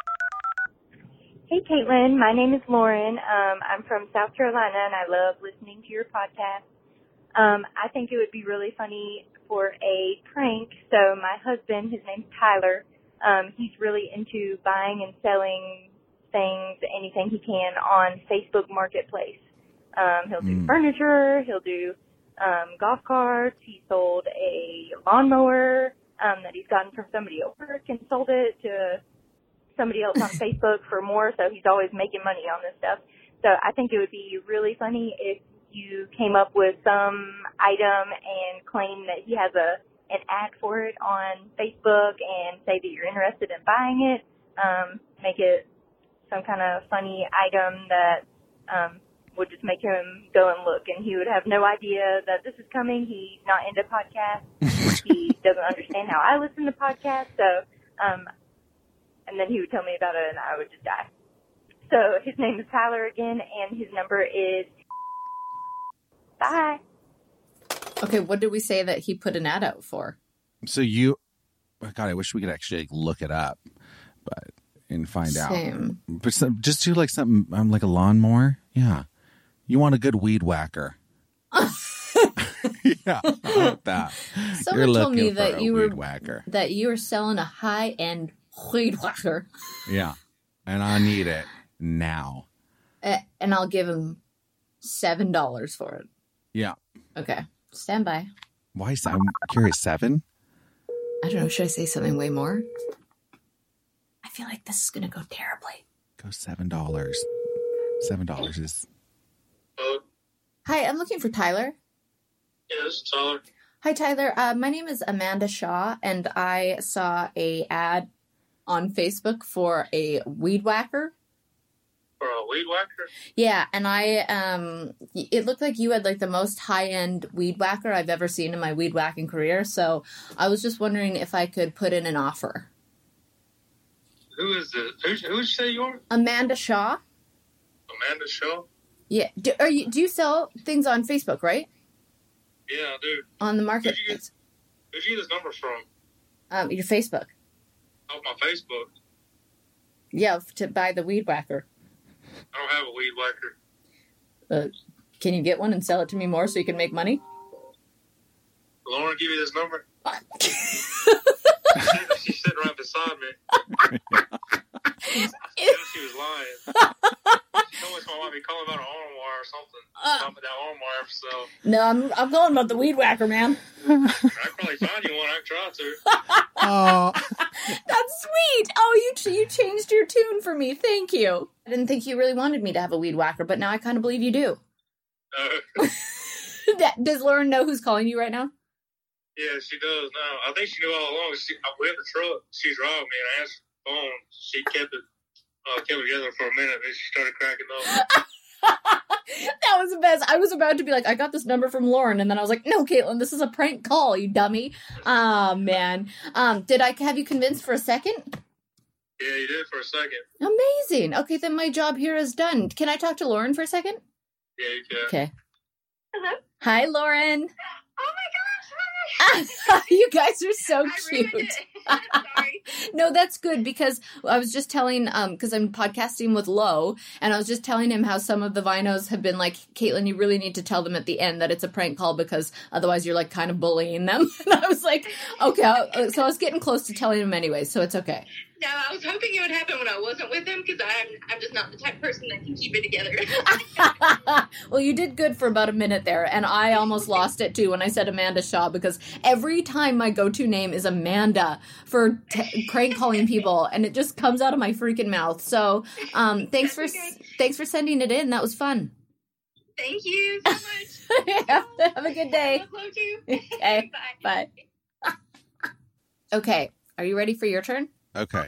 Hey, Caitlin. My name is Lauren. Um, I'm from South Carolina, and I love listening to your podcast. Um, I think it would be really funny for a prank. So my husband, his name's Tyler, um, he's really into buying and selling things, anything he can on Facebook Marketplace. Um, he'll do Mm. furniture. He'll do um, golf carts. He sold a lawnmower um, that he's gotten from somebody at work and sold it to somebody else on Facebook for more, so he's always making money on this stuff. So I think it would be really funny if you came up with some item and claim that he has a an ad for it on Facebook and say that you're interested in buying it. Um, make it some kind of funny item that um, would just make him go and look, and he would have no idea that this is coming. He's not into podcasts. He doesn't understand how I listen to podcasts, so um, and then he would tell me about it, and I would just die. So his name is Tyler again, and his number is... Bye. Okay, what did we say that he put an ad out for? So you, oh God, I wish we could actually like, look it up, but and find Same. out. But some, just do like something, um, like a lawnmower. Yeah, you want a good weed whacker. Yeah, how about that. Someone You're told me looking for that a you were weed whacker. that you were selling a high end weed whacker, Yeah, and I need it now. Eh, and I'll give him seven dollars for it. Yeah. Okay, stand by. Why? se- I'm curious. Seven? I don't know. Should I say something way more? I feel like this is gonna go terribly. Go seven dollars. Seven dollars is. Hello? Hi, I'm looking for Tyler. Yeah, this is Tyler. Hi, Tyler. Uh, my name is Amanda Shaw, and I saw a ad on Facebook for a weed whacker. For a weed whacker? Yeah, and I um, it looked like you had like the most high end weed whacker I've ever seen in my weed whacking career. So I was just wondering if I could put in an offer. Who is this? Who, who did you say you are? Amanda Shaw. Amanda Shaw? Yeah. Do, are you? Do you sell things on Facebook? Right. Yeah, I do. On the Who'd you marketplace. get, who'd you get this number from? Um, your Facebook. Off my Facebook. Yeah, to buy the weed whacker. I don't have a weed whacker. Uh, can you get one and sell it to me more so you can make money? Lauren give you this number? She's sitting right beside me. She said she was lying. She told me someone might be calling about an arm wire or something. Uh. Something that arm wire for sale. No, I'm I'm going about the weed whacker, man. I could probably find you one. I could try to. Oh. That's sweet. Oh, you you changed your tune for me. Thank you. I didn't think you really wanted me to have a weed whacker, but now I kind of believe you do. Uh, Does Lauren know who's calling you right now? yeah, she does now. I think she knew all along. She, I we had the truck. She drove me and I answered the phone. She kept it, uh, kept it together for a minute, and she started cracking up. That was the best. I was about to be like, I got this number from Lauren, and then I was like, no, Caitlin, this is a prank call, you dummy. Oh, man. Um, did I have you convinced for a second? Yeah, you did for a second. Amazing. Okay, then my job here is done. Can I talk to Lauren for a second? Yeah, you can. Okay. Hello? Hi, Lauren. Oh my gosh, hi! You guys are so I cute. ruined it. Sorry. No, that's good because I was just telling, um, because I'm podcasting with Lo, and I was just telling him how some of the Vinos have been like, Caitlin, you really need to tell them at the end that it's a prank call because otherwise you're like kind of bullying them. And I was like, okay, I- so I was getting close to telling him anyway, so it's okay. No, I was hoping it would happen when I wasn't with him because I'm, I'm just not the type of person that can keep it together. Well, you did good for about a minute there, and I almost lost it too when I said Amanda Shaw because every time my go-to name is Amanda for t- prank calling people, and it just comes out of my freaking mouth. So, um, thanks for That's okay. thanks for sending it in. That was fun. Thank you so much. have, have a good day. Love you. Okay, Bye. bye. Okay, are you ready for your turn? Okay.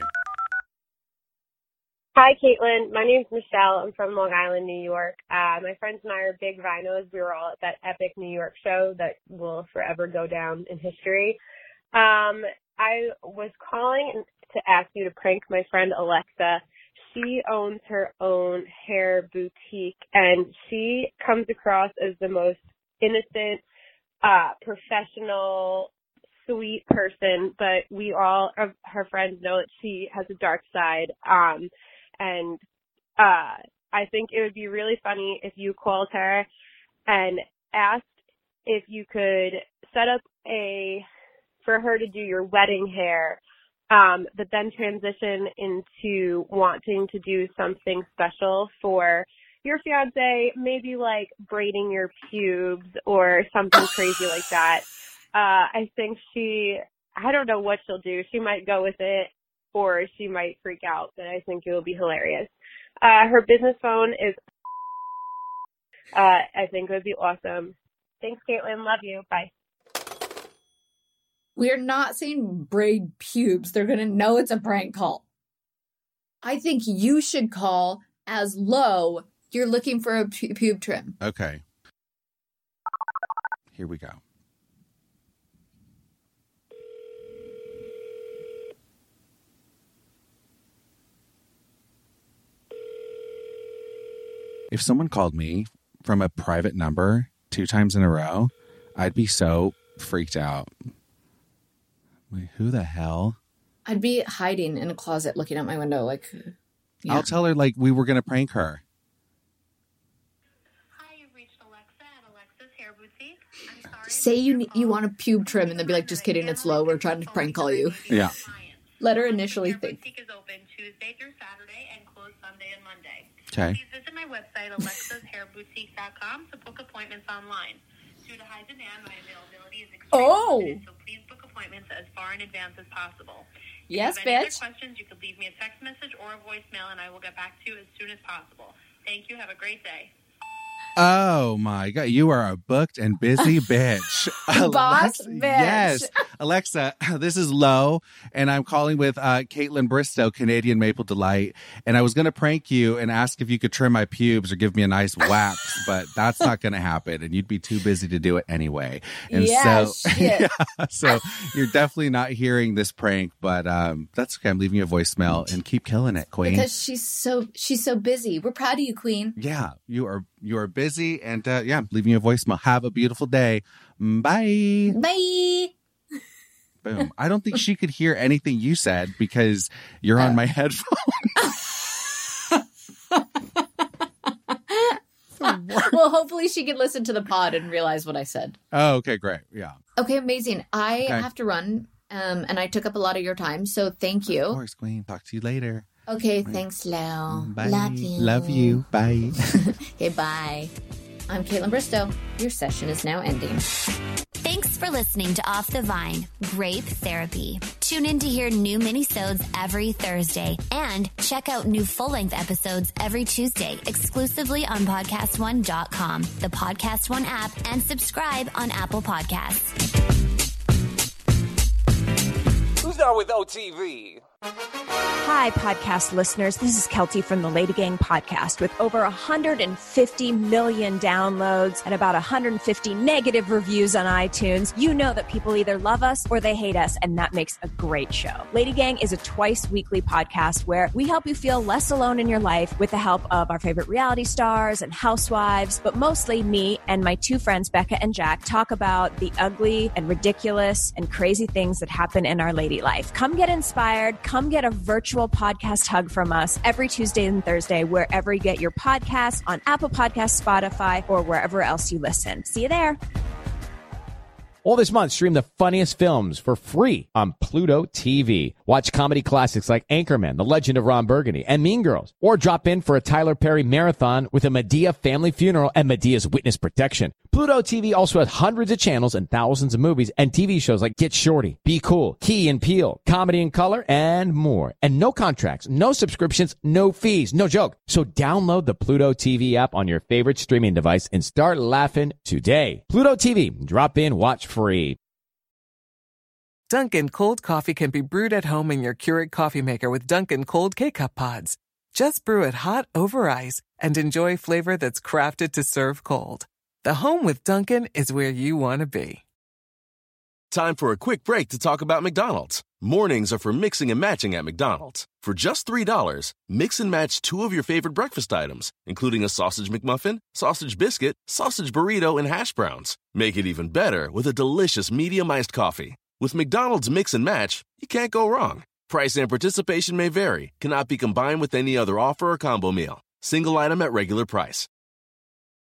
Hi, Caitlin. My name's Michelle. I'm from Long Island, New York. Uh, my friends and I are big Vinos. We were all at that epic New York show that will forever go down in history. Um, I was calling to ask you to prank my friend Alexa. She owns her own hair boutique, and she comes across as the most innocent, uh, professional, sweet person, but we all of her friends know that she has a dark side. Um, and uh, I think it would be really funny if you called her and asked if you could set up a for her to do your wedding hair, um, but then transition into wanting to do something special for your fiance, maybe like braiding your pubes or something crazy like that. Uh, I think she, I don't know what she'll do. She might go with it or she might freak out, but I think it will be hilarious. Uh, her business phone is, uh, I think it would be awesome. Thanks, Caitlin. Love you. Bye. We're not saying braid pubes. They're going to know it's a prank call. I think you should call as Lo. You're looking for a pu- pube trim. Okay. Here we go. If someone called me from a private number two times in a row, I'd be so freaked out. Wait, who the hell? I'd be hiding in a closet looking out my window like... Yeah. I'll tell her, like, we were going to prank her. Hi, you've reached Alexa at Alexa's Hair Boutique. I'm sorry. Say you you want a pube trim and they'll be like, just kidding, it's low. We're trying to prank call you. Yeah. Let her initially Hair think. Boutique is open Tuesday through Saturday and closed Sunday and Monday. Okay. Please visit my website, alexas hair boutique dot com, to book appointments online. Due to high demand, my availability is extremely Oh. limited, so please book appointments as far in advance as possible. Yes, if you have any bitch. other questions, you can leave me a text message or a voicemail, and I will get back to you as soon as possible. Thank you. Have a great day. Oh my God, you are a booked and busy bitch. Boss Alexa, bitch. Yes. Alexa, this is Lo, and I'm calling with uh, Caitlin Bristow, Canadian Maple Delight. And I was going to prank you and ask if you could trim my pubes or give me a nice wax, but that's not going to happen. And you'd be too busy to do it anyway. And Yeah, so, shit. yeah, so you're definitely not hearing this prank, but um, that's okay. I'm leaving you a voicemail and keep killing it, Queen. Because she's so she's so busy. We're proud of you, Queen. Yeah, you are you are busy, and uh, yeah, leaving you a voicemail. Have a beautiful day. Bye. Bye. Boom. I don't think she could hear anything you said because you're on my headphones. Well, hopefully she can listen to the pod and realize what I said. Oh, okay, great. Yeah. Okay, amazing. I Okay. have to run, um, and I took up a lot of your time, so thank you. Of course, Queen. Talk to you later. Okay, thanks, Lo. Bye. Love you. Love you. Bye. Okay, bye. I'm Caitlin Bristow. Your session is now ending. Thanks for listening to Off the Vine, Grape Therapy. Tune in to hear new minisodes every Thursday and check out new full-length episodes every Tuesday exclusively on podcast one dot com, the Podcast One app, and subscribe on Apple Podcasts. Who's down with O T V? Hi, podcast listeners. This is Kelty from the Lady Gang podcast. With over one hundred fifty million downloads and about one hundred fifty negative reviews on iTunes, you know that people either love us or they hate us, and that makes a great show. Lady Gang is a twice weekly podcast where we help you feel less alone in your life with the help of our favorite reality stars and housewives, but mostly me and my two friends, Becca and Jack, talk about the ugly and ridiculous and crazy things that happen in our lady life. Come get inspired. Come get a virtual podcast hug from us every Tuesday and Thursday, wherever you get your podcasts, on Apple Podcasts, Spotify, or wherever else you listen. See you there. All this month, stream the funniest films for free on Pluto T V. Watch comedy classics like Anchorman, The Legend of Ron Burgundy, and Mean Girls. Or drop in for a Tyler Perry marathon with a Medea family funeral and Medea's witness protection. Pluto T V also has hundreds of channels and thousands of movies and T V shows like Get Shorty, Be Cool, Key and Peele, Comedy in Color, and more. And no contracts, no subscriptions, no fees, no joke. So download the Pluto T V app on your favorite streaming device and start laughing today. Pluto T V. Drop in, watch free. Dunkin' cold coffee can be brewed at home in your Keurig coffee maker with Dunkin' cold K-Cup pods. Just brew it hot over ice and enjoy flavor that's crafted to serve cold. The home with Dunkin' is where you want to be. Time for a quick break to talk about McDonald's. Mornings are for mixing and matching at McDonald's. For just three dollars, mix and match two of your favorite breakfast items, including a sausage McMuffin, sausage biscuit, sausage burrito, and hash browns. Make it even better with a delicious medium iced coffee. With McDonald's Mix and Match, you can't go wrong. Price and participation may vary, cannot be combined with any other offer or combo meal. Single item at regular price.